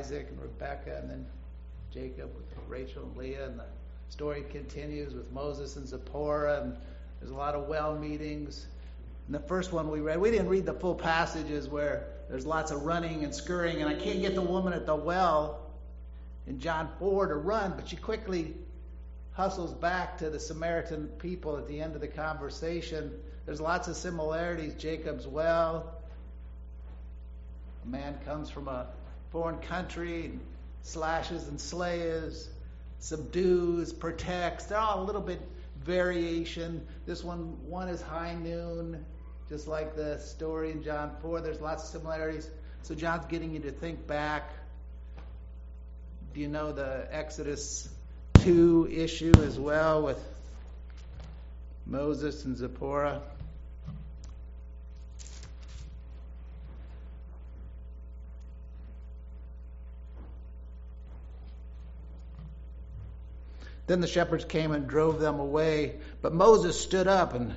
Isaac and Rebekah, and then Jacob with Rachel and Leah, and the story continues with Moses and Zipporah, and there's a lot of well meetings. And the first one we read, we didn't read the full passages where there's lots of running and scurrying, and I can't get the woman at the well in John 4 to run, but she quickly hustles back to the Samaritan people at the end of the conversation. There's lots of similarities. Jacob's well. A man comes from a foreign country and slashes and slays, subdues, protects. They're all a little bit variation. This one is high noon, just like the story in John 4. There's lots of similarities. So John's getting you to think back. Do you know the Exodus 2 issue as well with Moses and Zipporah? Then the shepherds came and drove them away, but Moses stood up and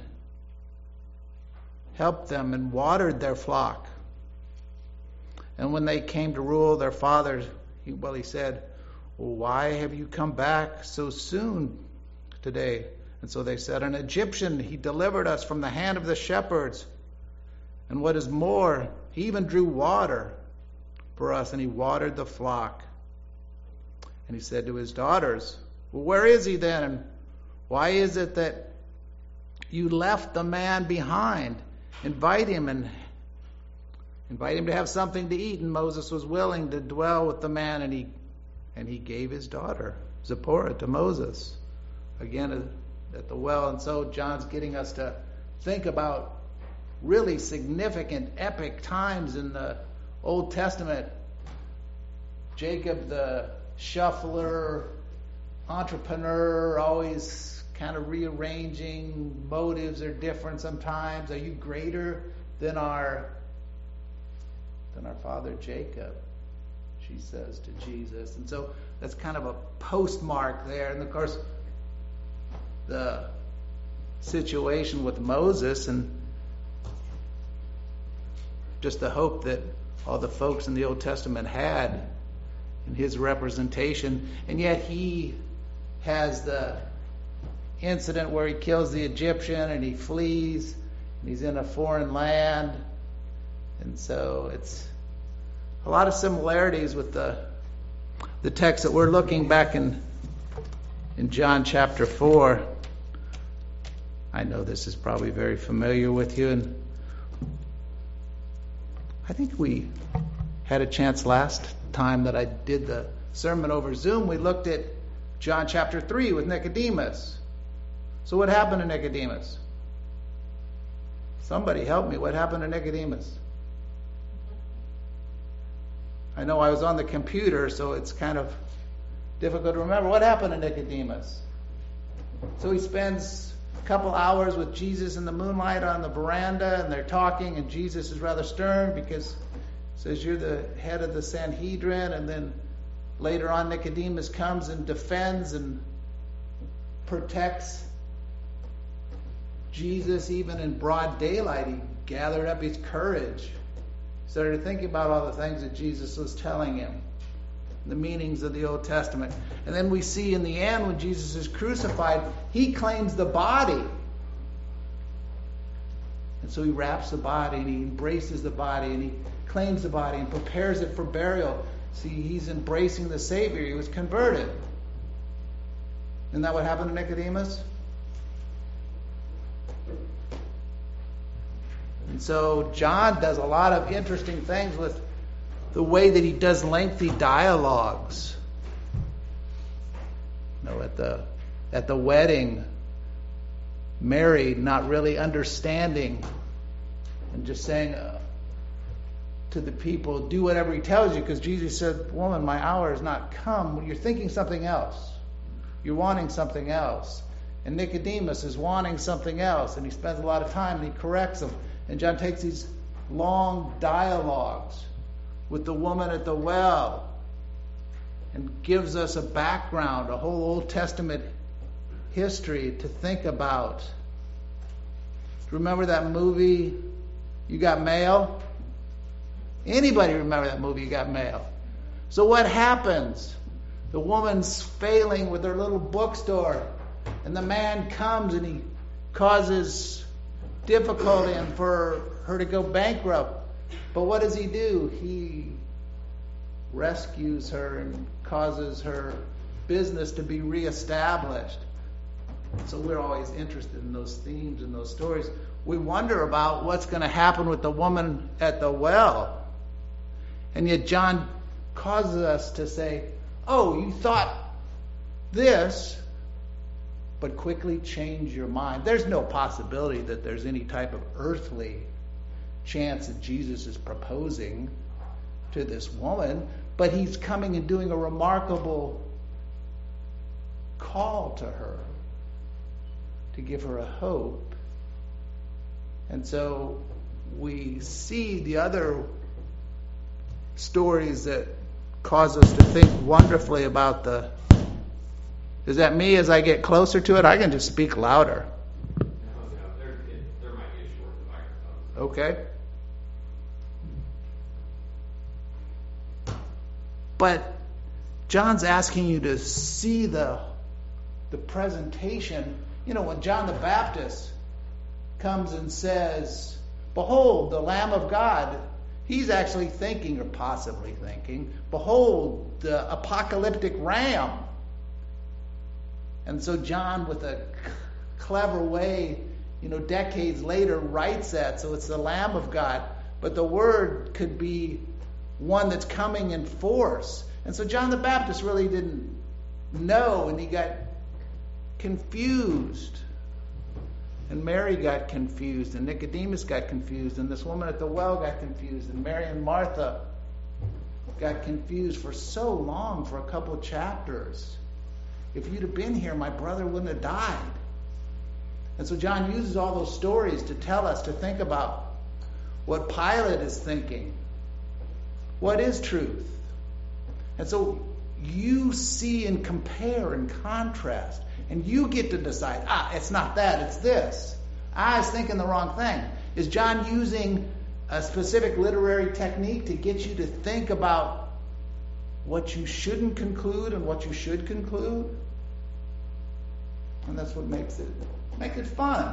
helped them and watered their flock. And when they came to rule their fathers, he said, "Well, why have you come back so soon today?" And so they said, "An Egyptian, he delivered us from the hand of the shepherds. And what is more, he even drew water for us, and he watered the flock." And he said to his daughters, "Well, where is he then? And why is it that you left the man behind? Invite him to have something to eat." And Moses was willing to dwell with the man, and he gave his daughter Zipporah to Moses, again at the well. And so John's getting us to think about really significant, epic times in the Old Testament. Jacob, the shuffler, entrepreneur, always kind of rearranging. Motives are different sometimes. Are you greater than our father Jacob? She says to Jesus. And so that's kind of a postmark there. And of course, the situation with Moses and just the hope that all the folks in the Old Testament had in his representation. And yet he has the incident where he kills the Egyptian and he flees and he's in a foreign land. And so it's a lot of similarities with the text that we're looking back in John chapter 4. I know this is probably very familiar with you, and I think we had a chance last time that I did the sermon over Zoom. We looked at John chapter 3 with Nicodemus. So what happened to Nicodemus? Somebody help me. What happened to Nicodemus? I know I was on the computer, so it's kind of difficult to remember. What happened to Nicodemus? So he spends a couple hours with Jesus in the moonlight on the veranda, and they're talking, and Jesus is rather stern because he says, "You're the head of the Sanhedrin." And then later on, Nicodemus comes and defends and protects Jesus even in broad daylight. He gathered up his courage, started thinking about all the things that Jesus was telling him, the meanings of the Old Testament. And then we see in the end, when Jesus is crucified, he claims the body. And so he wraps the body and he embraces the body and he claims the body and prepares it for burial. See, he's embracing the Savior. He was converted. Isn't that what happened to Nicodemus? And so John does a lot of interesting things with the way that he does lengthy dialogues. You know, at the wedding, Mary not really understanding and just saying to the people, "Do whatever he tells you," because Jesus said, "Woman, my hour has not come." You're thinking something else. You're wanting something else. And Nicodemus is wanting something else, and he spends a lot of time and he corrects them. And John takes these long dialogues with the woman at the well and gives us a background, a whole Old Testament history to think about. Remember that movie, You Got Mail? Anybody remember that movie, You Got Mail? So what happens? The woman's failing with her little bookstore, and the man comes and he causes difficulty and for her to go bankrupt. But what does he do? He rescues her and causes her business to be reestablished. So we're always interested in those themes and those stories. We wonder about what's going to happen with the woman at the well. And yet John causes us to say, oh, you thought this, but quickly change your mind. There's no possibility that there's any type of earthly chance that Jesus is proposing to this woman, but he's coming and doing a remarkable call to her to give her a hope. And so we see the other stories that cause us to think wonderfully about the... Is that me as I get closer to it? I can just speak louder. There might be a short microphone. Okay. But John's asking you to see the presentation. You know, when John the Baptist comes and says, behold, the Lamb of God, he's actually thinking, or possibly thinking, behold, the apocalyptic ram. And so John, with a clever way, decades later, writes that. So it's the Lamb of God. But the word could be one that's coming in force. And so John the Baptist really didn't know, and he got confused. And Mary got confused, and Nicodemus got confused, and this woman at the well got confused, and Mary and Martha got confused for so long, for a couple of chapters. If you'd have been here, my brother wouldn't have died. And so John uses all those stories to tell us to think about what Pilate is thinking. What is truth? And so you see and compare and contrast. And you get to decide, it's not that, it's this. I was thinking the wrong thing. Is John using a specific literary technique to get you to think about what you shouldn't conclude and what you should conclude? And that's what makes it fun.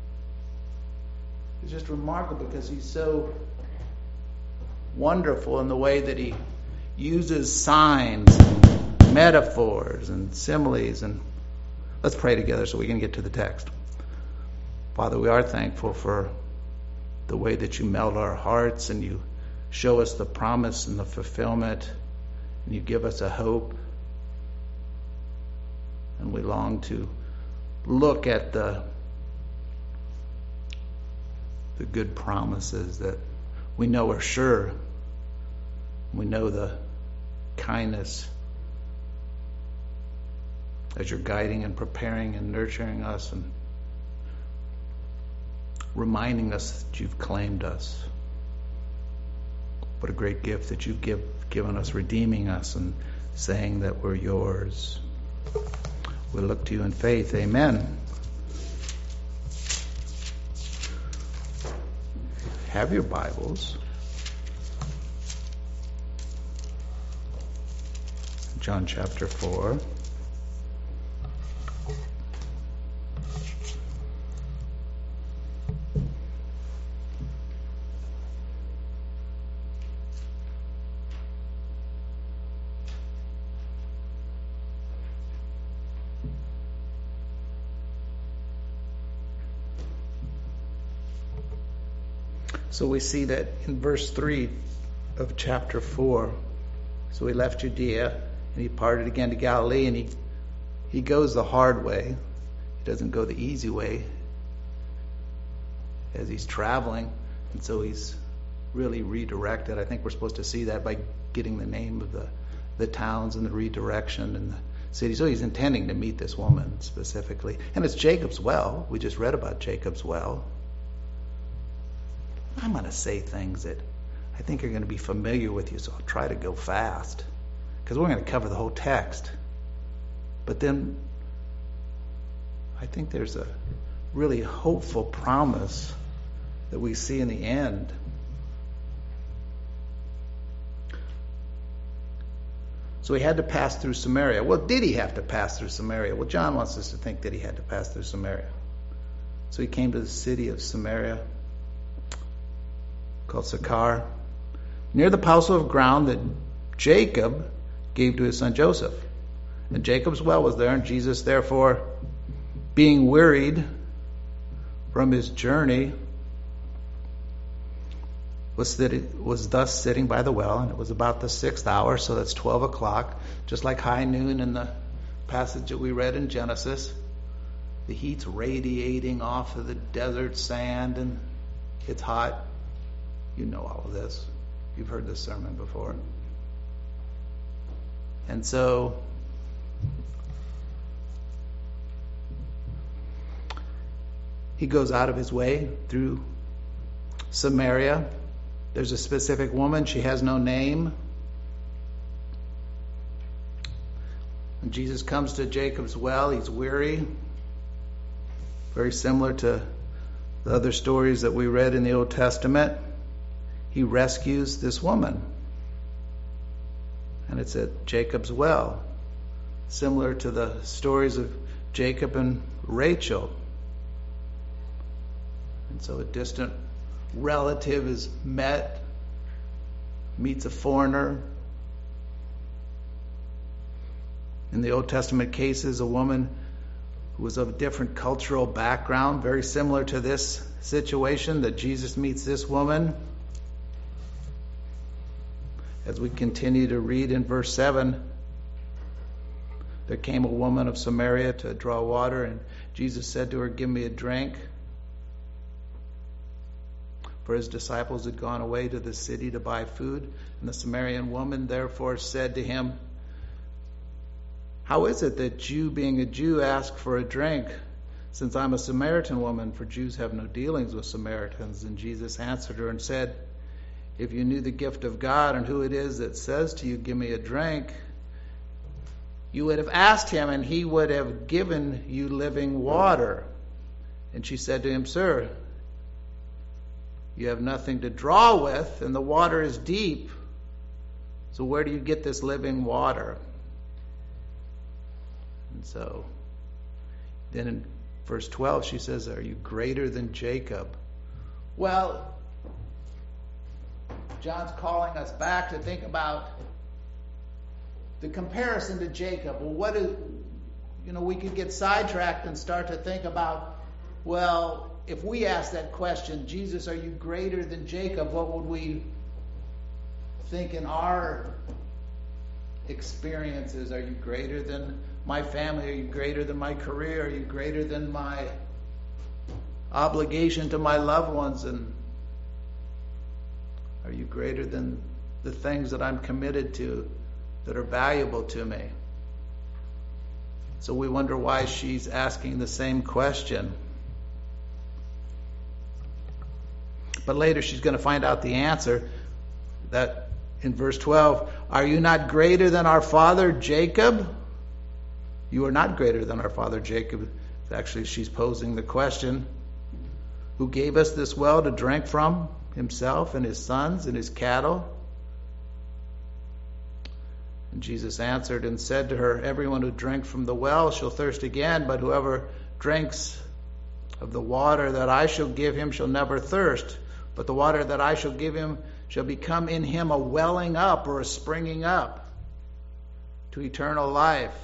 It's just remarkable because he's so wonderful in the way that he uses signs and metaphors and similes. And let's pray together so we can get to the text. Father, we are thankful for the way that you melt our hearts and you show us the promise and the fulfillment, and you give us a hope. And we long to look at the good promises that we know are sure. We know the kindness as you're guiding and preparing and nurturing us and reminding us that you've claimed us. What a great gift that you've given us, redeeming us and saying that we're yours. We look to you in faith. Amen. Have your Bibles. John chapter 4. So we see that in verse 3 of chapter 4. So he left Judea and he parted again to Galilee, and he goes the hard way. He doesn't go the easy way as he's traveling, and so he's really redirected. I think we're supposed to see that by getting the name of the towns and the redirection and the city. So he's intending to meet this woman specifically. And it's Jacob's well. We just read about Jacob's well. I'm going to say things that I think are going to be familiar with you, so I'll try to go fast because we're going to cover the whole text. But then I think there's a really hopeful promise that we see in the end. So he had to pass through Samaria. Well, did he have to pass through Samaria? Well, John wants us to think that he had to pass through Samaria. So he came to the city of Samaria, called Sychar, near the parcel of ground that Jacob gave to his son Joseph. And Jacob's well was there, and Jesus, therefore, being wearied from his journey, was thus sitting by the well, and it was about the 6th hour, so that's 12 o'clock, just like high noon in the passage that we read in Genesis. The heat's radiating off of the desert sand, and it's hot. You know all of this. You've heard this sermon before. And so he goes out of his way through Samaria. There's a specific woman. She has no name. When Jesus comes to Jacob's well, he's weary. Very similar to the other stories that we read in the Old Testament. He rescues this woman. And it's at Jacob's well. Similar to the stories of Jacob and Rachel. And so a distant relative is meets a foreigner. In the Old Testament cases, a woman who was of a different cultural background, very similar to this situation, that Jesus meets this woman. As we continue to read in verse 7, there came a woman of Samaria to draw water, and Jesus said to her, "Give me a drink." For his disciples had gone away to the city to buy food. And the Samaritan woman therefore said to him, "How is it that you, being a Jew, ask for a drink, since I'm a Samaritan woman? For Jews have no dealings with Samaritans." And Jesus answered her and said, "If you knew the gift of God and who it is that says to you, 'Give me a drink,' you would have asked him, and he would have given you living water." And she said to him, "Sir, you have nothing to draw with, and the water is deep. So where do you get this living water?" And so then in verse 12 she says, "Are you greater than Jacob?" Well, John's calling us back to think about the comparison to Jacob. Well, we could get sidetracked and start to think about, well, if we ask that question, "Jesus, are you greater than Jacob?" what would we think in our experiences? Are you greater than my family? Are you greater than my career? Are you greater than my obligation to my loved ones? And are you greater than the things that I'm committed to that are valuable to me? So we wonder why she's asking the same question. But later she's going to find out the answer, that in verse 12, "Are you not greater than our father Jacob?" You are not greater than our father Jacob. Actually, she's posing the question, "Who gave us this well to drink from, himself and his sons and his cattle?" And Jesus answered and said to her, "Everyone who drinks from the well shall thirst again, but whoever drinks of the water that I shall give him shall never thirst. But the water that I shall give him shall become in him a welling up," or a springing up, "to eternal life."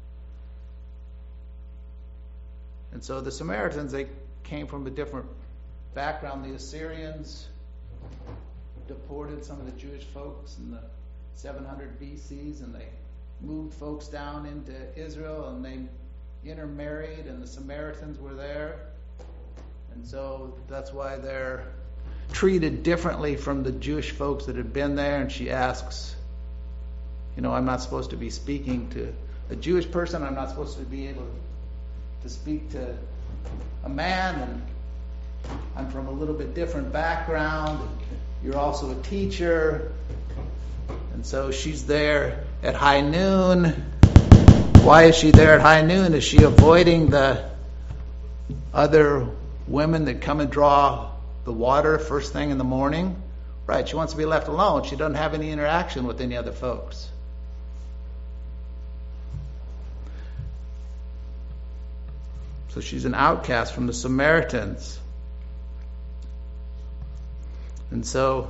And so the Samaritans, they came from a different background. The Assyrians deported some of the Jewish folks in the 700 BCs, and they moved folks down into Israel, and they intermarried, and the Samaritans were there. And so that's why they're treated differently from the Jewish folks that had been there. And she asks, I'm not supposed to be speaking to a Jewish person. I'm not supposed to be able to speak to a man. And I'm from a little bit different background. You're also a teacher. And so she's there at high noon. Why is she there at high noon? Is she avoiding the other women that come and draw the water first thing in the morning? Right, she wants to be left alone. She doesn't have any interaction with any other folks. So she's an outcast from the Samaritans. And so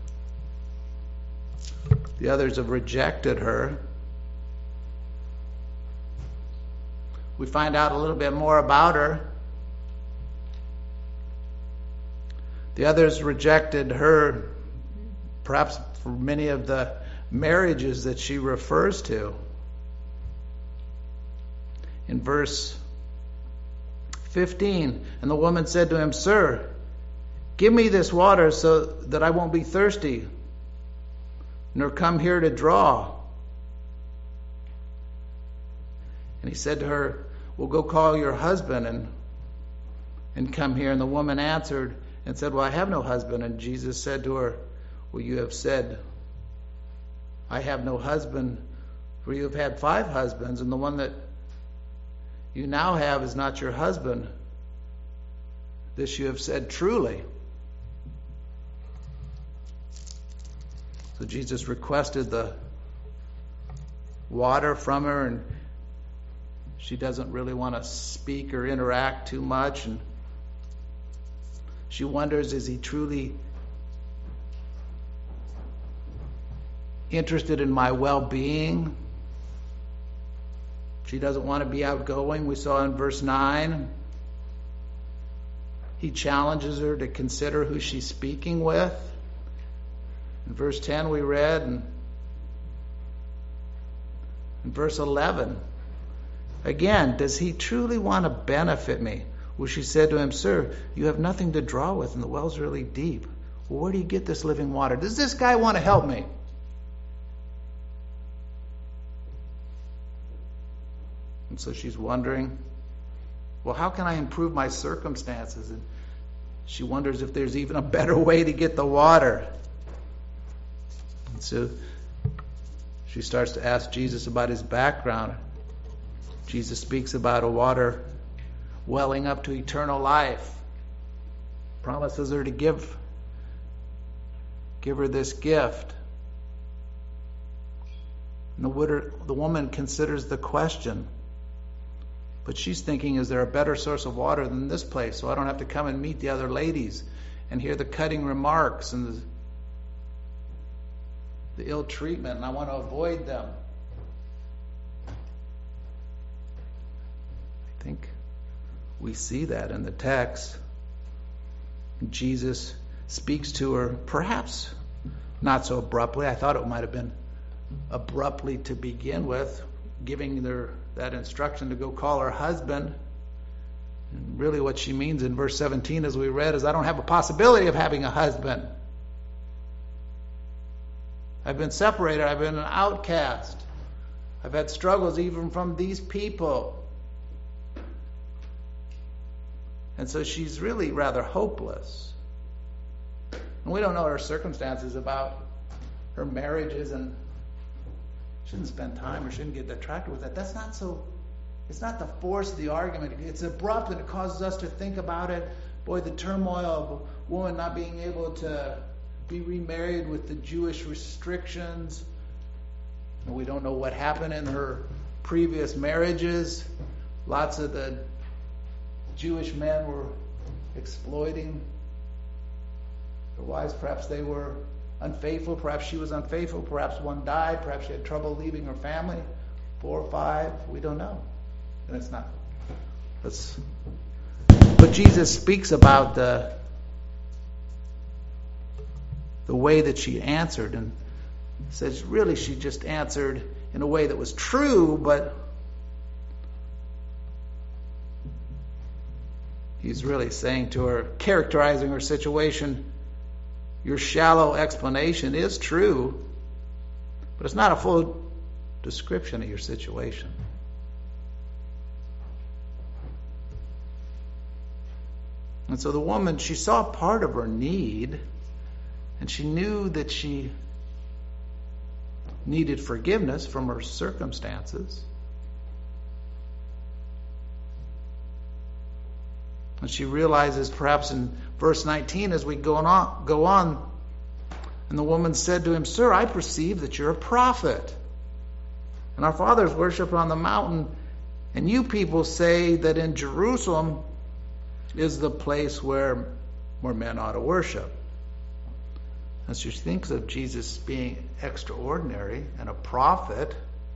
the others have rejected her. We find out a little bit more about her. The others rejected her, perhaps for many of the marriages that she refers to. In verse 15, and the woman said to him, "Sir, give me this water so that I won't be thirsty, nor come here to draw." And he said to her, "Well, go call your husband and come here." And the woman answered and said, "Well, I have no husband." And Jesus said to her, "Well, you have said, I have no husband, for you have had 5 husbands, and the one that you now have is not your husband. This you have said truly." So Jesus requested the water from her, and she doesn't really want to speak or interact too much. And she wonders, is he truly interested in my well-being? She doesn't want to be outgoing. We saw in verse 9. He challenges her to consider who she's speaking with. In verse 10 we read, and in verse 11, again, does he truly want to benefit me? Well, she said to him, "Sir, you have nothing to draw with, and the well's really deep. Well, where do you get this living water? Does this guy want to help me?" And so she's wondering, well, how can I improve my circumstances? And she wonders if there's even a better way to get the water. And so she starts to ask Jesus about his background. Jesus speaks about a water welling up to eternal life. Promises her to give her this gift. And the woman considers the question. But she's thinking, is there a better source of water than this place, so I don't have to come and meet the other ladies and hear the cutting remarks and the ill treatment, and I want to avoid them. I think we see that in the text. Jesus speaks to her, perhaps not so abruptly. I thought it might have been abruptly to begin with, giving her that instruction to go call her husband. And really what she means in verse 17, as we read, is I don't have a possibility of having a husband. I've been separated. I've been an outcast. I've had struggles even from these people. And so she's really rather hopeless. And we don't know her circumstances about her marriages, and shouldn't spend time or shouldn't get attracted with that. That's not so. It's not the force of the argument. It's abrupt, and it causes us to think about it. Boy, the turmoil of a woman not being able to be remarried with the Jewish restrictions. And we don't know what happened in her previous marriages. Lots of the Jewish men were exploiting their wives. Perhaps they were unfaithful. Perhaps she was unfaithful. Perhaps one died. Perhaps she had trouble leaving her family. 4 or 5. We don't know. And it's not. But Jesus speaks about the way that she answered, and says really she just answered in a way that was true, but he's really saying to her, characterizing her situation, your shallow explanation is true, but it's not a full description of your situation. And so the woman, she saw part of her need, and she knew that she needed forgiveness from her circumstances. And she realizes perhaps in verse 19 as we go on, and the woman said to him, "Sir, I perceive that you're a prophet. And our fathers worship on the mountain, And you people say that in Jerusalem is the place where men ought to worship. And she thinks of Jesus being extraordinary and a prophet.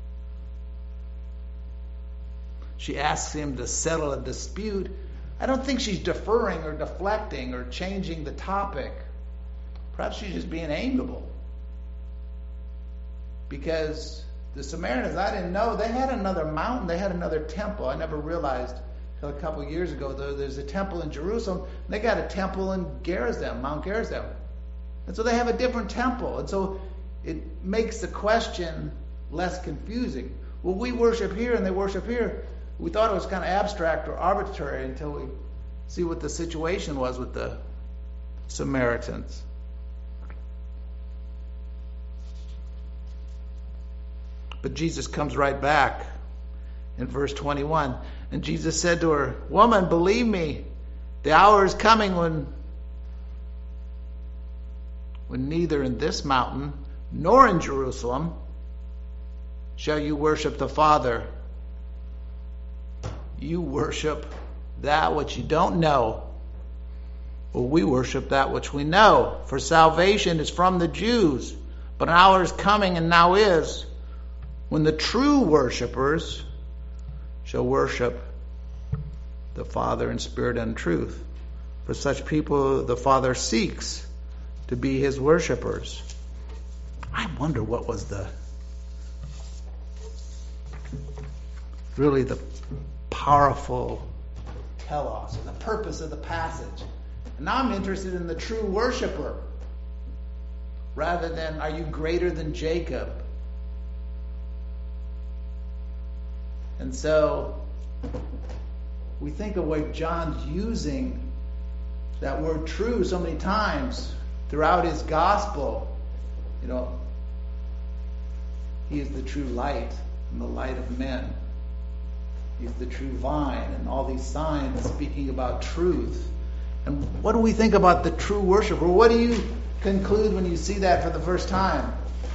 She asks him to settle a dispute. I don't think she's deferring or deflecting or changing the topic. Perhaps she's just being amiable. Because the Samaritans, I didn't know, they had another mountain, they had another temple. I never realized until a couple of years ago, there's a temple in Jerusalem, and they got a temple in Gerizim, Mount Gerizim. And so they have a different temple. And so it makes the question less confusing. Well, we worship here and they worship here. We thought it was kind of abstract or arbitrary until we see what the situation was with the Samaritans. But Jesus comes right back in verse 21. And Jesus said to her, "Woman, believe me, the hour is coming when neither in this mountain nor in Jerusalem shall you worship the Father. You worship that which you don't know. Well, we worship that which we know. For salvation is from the Jews. But an hour is coming, and now is, when the true worshipers shall worship the Father in spirit and truth. For such people the Father seeks to be his worshipers." I wonder what was really the powerful telos, the purpose of the passage. And now I'm interested in the true worshiper, rather than, are you greater than Jacob? And so we think of what John's using that word true so many times throughout his gospel. You know, he is the true light and the light of men. He's the true vine, and all these signs speaking about truth. And what do we think about the true worshiper? What do you conclude when you see that for the first time?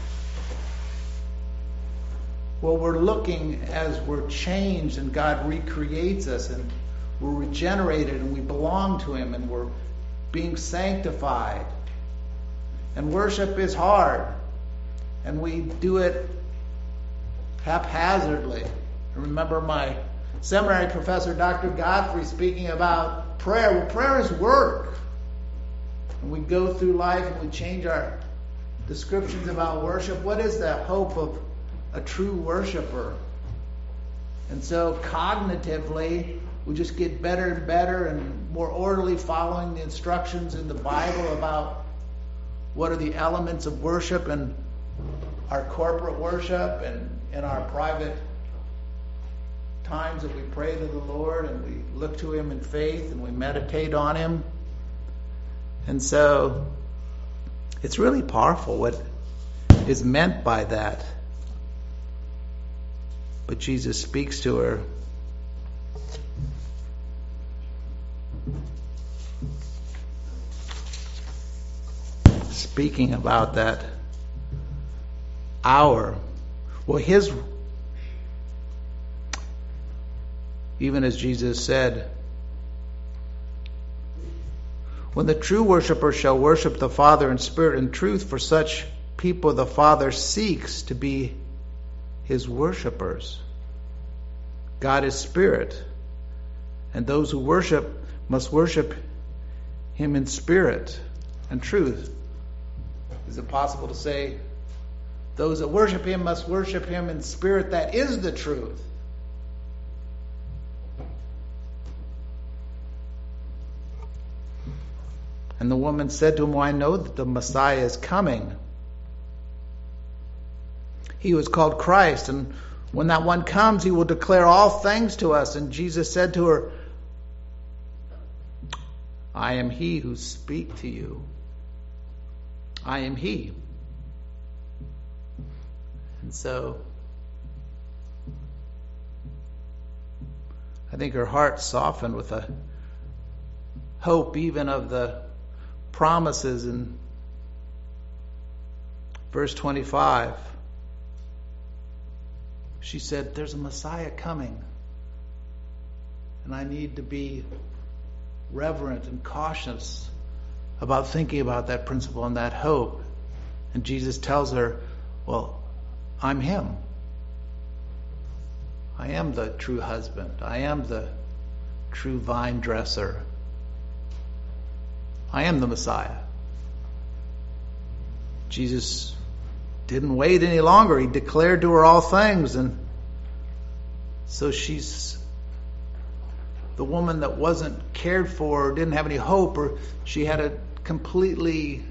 Well, we're looking as we're changed and God recreates us and we're regenerated and we belong to him and we're being sanctified. And worship is hard. And we do it haphazardly. I remember my seminary professor, Dr. Godfrey, speaking about prayer. Well, prayer is work. And we go through life and we change our descriptions about worship. What is the hope of a true worshiper? And so cognitively, we just get better and better and more orderly following the instructions in the Bible about what are the elements of worship and our corporate worship and in our private times that we pray to the Lord and we look to him in faith and we meditate on him. And so it's really powerful what is meant by that. But Jesus speaks to her. Speaking about that hour. Well, even as Jesus said, when the true worshiper shall worship the Father in spirit and truth, for such people the Father seeks to be his worshipers. God is spirit, and those who worship must worship him in spirit and truth. Is it possible to say those that worship him must worship him in spirit? That is the truth. And the woman said to him, "Well, I know that the Messiah is coming. He was called Christ, and when that one comes, he will declare all things to us." And Jesus said to her, "I am he who speak to you. I am he." And so I think her heart softened with a hope even of the promises in verse 25. She said, "There's a Messiah coming. And I need to be reverent and cautious about thinking about that principle and that hope. And Jesus tells her, well, I'm him. I am the true husband. I am the true vine dresser. I am the Messiah. Jesus didn't wait any longer. He declared to her all things. And so she's the woman that wasn't cared for, or didn't have any hope, or she had a completely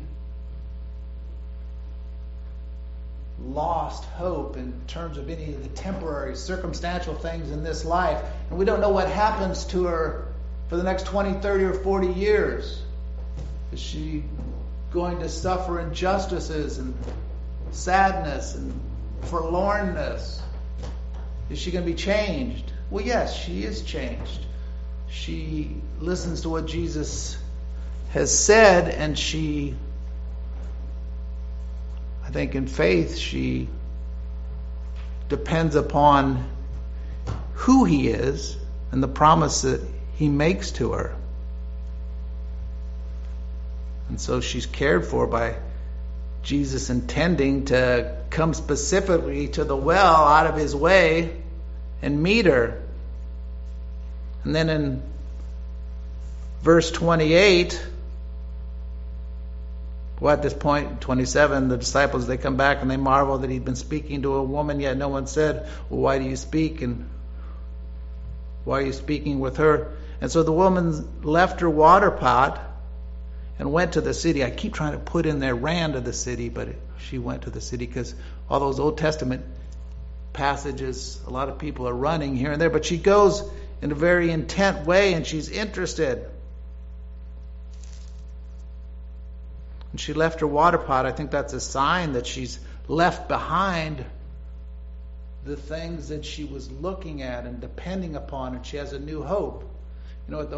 lost hope in terms of any of the temporary, circumstantial things in this life. And we don't know what happens to her for the next 20, 30, or 40 years. Is she going to suffer injustices and sadness and forlornness? Is she going to be changed? Well, yes, she is changed. She listens to what Jesus has said, and she, I think in faith, she depends upon who he is and the promise that he makes to her. And so she's cared for by Jesus intending to come specifically to the well out of his way and meet her. And then in verse 28, well, at this point, 27, the disciples, they come back and they marvel that he'd been speaking to a woman, yet no one said, well, why do you speak? And why are you speaking with her? And so the woman left her water pot and went to the city. I keep trying to put in there, ran to the city, but she went to the city because all those Old Testament passages, a lot of people are running here and there, but she goes in a very intent way and she's interested. And she left her water pot. I think that's a sign that she's left behind the things that she was looking at and depending upon, and she has a new hope. You know,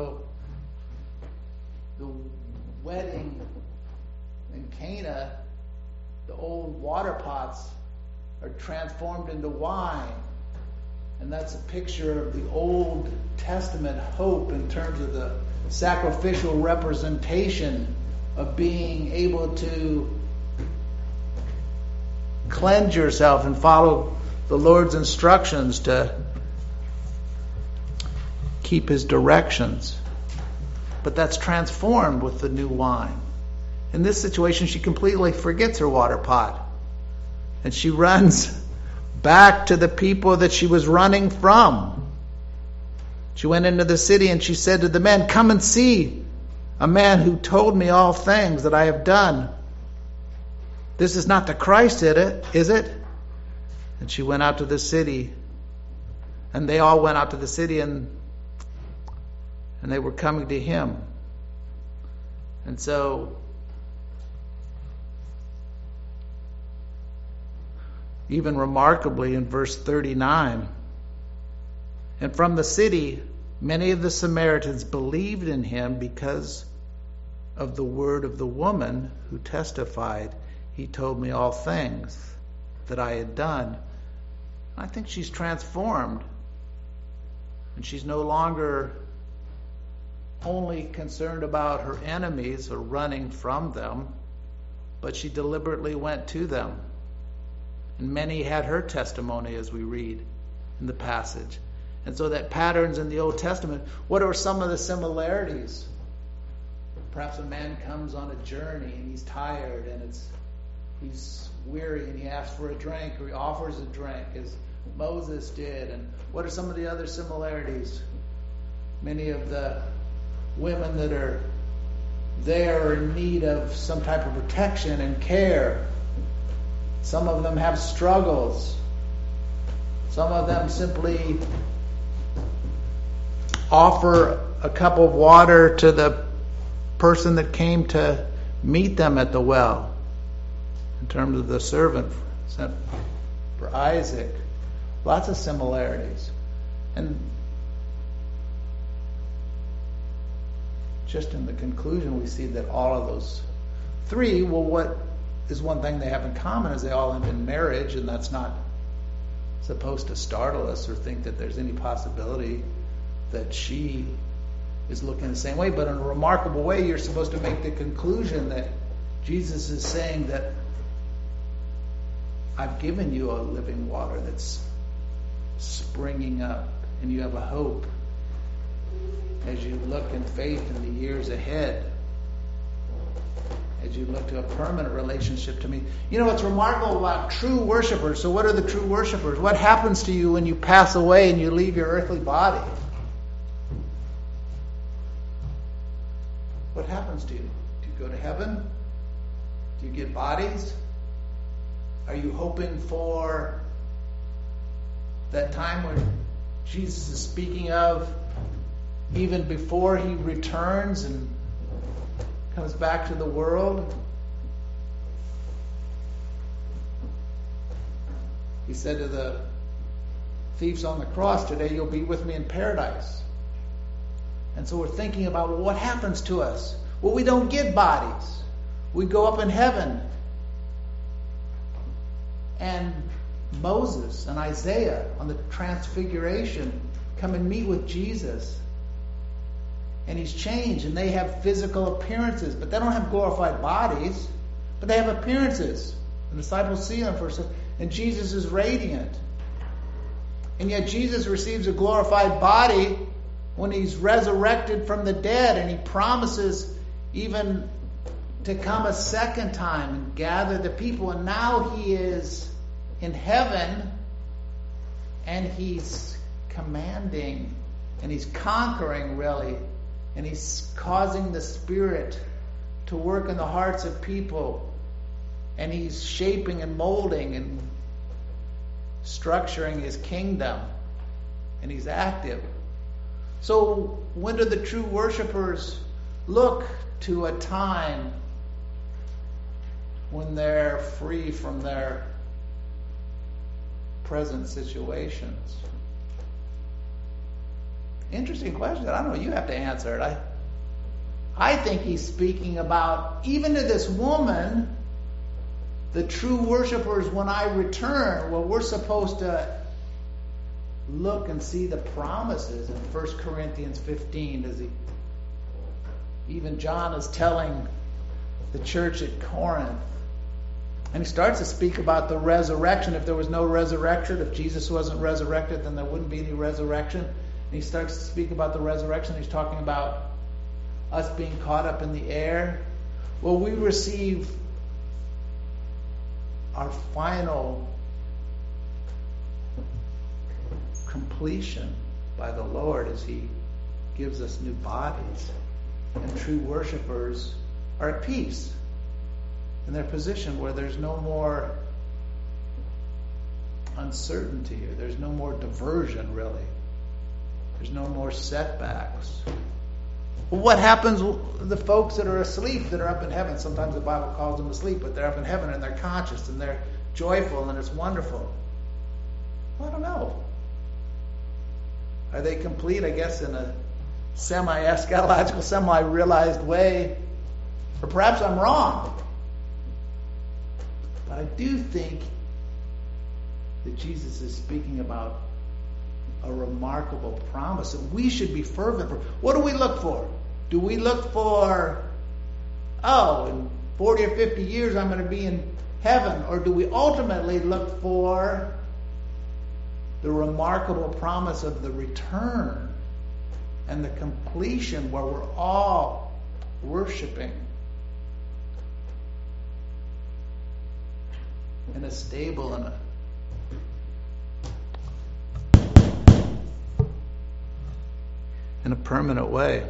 the wedding in Cana, the old water pots are transformed into wine. And that's a picture of the Old Testament hope in terms of the sacrificial representation of being able to cleanse yourself and follow the Lord's instructions, to keep his directions. But that's transformed with the new wine. In this situation, she completely forgets her water pot. And she runs back to the people that she was running from. She went into the city and she said to the men, come and see a man who told me all things that I have done. This is not the Christ, is it? And she went out to the city. And they all went out to the city and they were coming to him. And so even remarkably in verse 39, and from the city many of the Samaritans believed in him because of the word of the woman who testified, he told me all things that I had done. I think she's transformed, and she's no longer only concerned about her enemies or running from them, but she deliberately went to them. And many had her testimony, as we read in the passage. And so that patterns in the Old Testament, what are some of the similarities? Perhaps a man comes on a journey and he's tired and he's weary and he asks for a drink, or he offers a drink as Moses did. And what are some of the other similarities? Many of the women that are there are in need of some type of protection and care. Some of them have struggles. Some of them simply offer a cup of water to the person that came to meet them at the well. In terms of the servant sent for Isaac. Lots of similarities. And just in the conclusion, we see that all of those three, well, what is one thing they have in common is they all end in marriage, and that's not supposed to startle us or think that there's any possibility that she is looking the same way. But in a remarkable way, you're supposed to make the conclusion that Jesus is saying that I've given you a living water that's springing up, and you have a hope as you look in faith in the years ahead, as you look to a permanent relationship to me. You know what's remarkable about true worshipers? So what are the true worshipers? What happens to you when you pass away and you leave your earthly body? What happens to you? Do you go to heaven? Do you get bodies? Are you hoping for that time when Jesus is speaking of, even before he returns and comes back to the world? He said to the thieves on the cross, today you'll be with me in paradise. And so we're thinking about, well, what happens to us? Well, we don't get bodies. We go up in heaven. And Moses and Isaiah on the transfiguration come and meet with Jesus. And he's changed, and they have physical appearances, but they don't have glorified bodies, but they have appearances. The disciples see them first, and Jesus is radiant. And yet Jesus receives a glorified body when he's resurrected from the dead, and he promises even to come a second time and gather the people. And now he is in heaven, and he's commanding, and he's conquering, really, and he's causing the Spirit to work in the hearts of people, and he's shaping and molding and structuring his kingdom, and he's active. So when do the true worshipers look to a time when they're free from their present situations? Interesting question. I don't know. You have to answer it. I think he's speaking about, even to this woman, the true worshipers, when I return, well, we're supposed to look and see the promises in 1 Corinthians 15. Even John is telling the church at Corinth. And he starts to speak about the resurrection. If there was no resurrection, if Jesus wasn't resurrected, then there wouldn't be any resurrection. And he starts to speak about the resurrection. He's talking about us being caught up in the air. Well, we receive our final completion by the Lord as he gives us new bodies. And true worshipers are at peace in their position where there's no more uncertainty, or there's no more diversion, really. There's no more setbacks. Well, what happens with the folks that are asleep, that are up in heaven? Sometimes the Bible calls them asleep, but they're up in heaven and they're conscious and they're joyful and it's wonderful. Well, I don't know. Are they complete, I guess, in a semi-eschatological, semi-realized way? Or perhaps I'm wrong. But I do think that Jesus is speaking about a remarkable promise that we should be fervent for. What do we look for? Do we look for, in 40 or 50 years I'm going to be in heaven? Or do we ultimately look for the remarkable promise of the return and the completion where we're all worshiping in a stable and in a permanent way?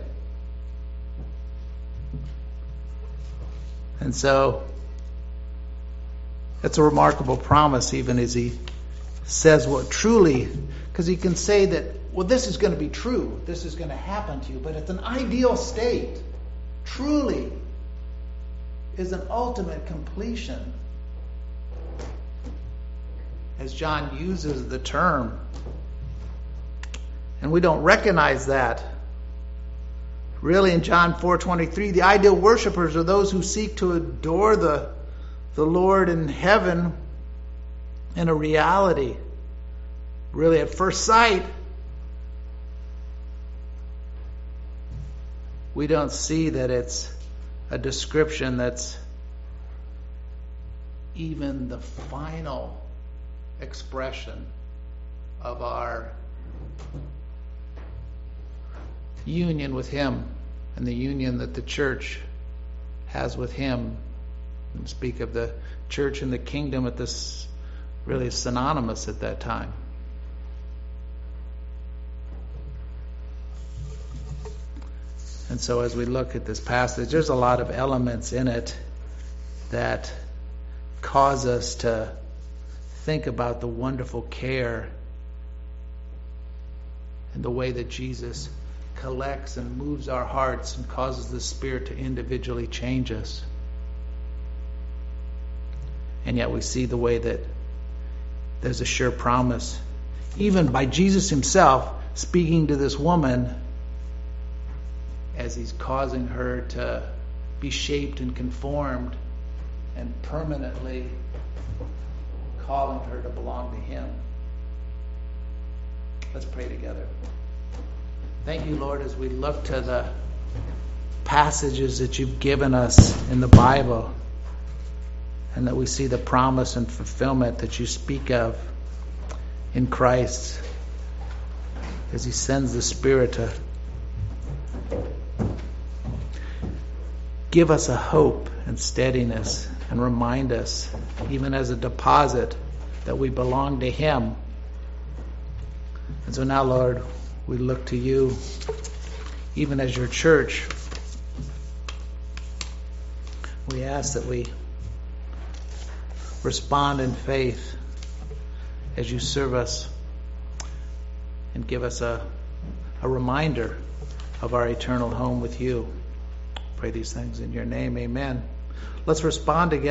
And so it's a remarkable promise, even as he says what truly, because he can say that, well, this is going to be true, this is going to happen to you, but it's an ideal state. Truly is an ultimate completion. As John uses the term. And we don't recognize that. Really, in John 4:23, the ideal worshipers are those who seek to adore the Lord in heaven in a reality. Really, at first sight, we don't see that it's a description that's even the final expression of our union with Him and the union that the church has with Him. And speak of the church and the kingdom at this really synonymous at that time. And so as we look at this passage, there's a lot of elements in it that cause us to think about the wonderful care and the way that Jesus collects and moves our hearts and causes the Spirit to individually change us. And yet we see the way that there's a sure promise, even by Jesus Himself speaking to this woman as He's causing her to be shaped and conformed and permanently calling her to belong to Him. Let's pray together. Thank you, Lord, as we look to the passages that You've given us in the Bible, and that we see the promise and fulfillment that You speak of in Christ as He sends the Spirit to give us a hope and steadiness and remind us, even as a deposit, that we belong to Him. And so now, Lord, we look to You, even as Your church. We ask that we respond in faith as You serve us and give us a reminder of our eternal home with You. Pray these things in Your name. Amen. Let's respond together.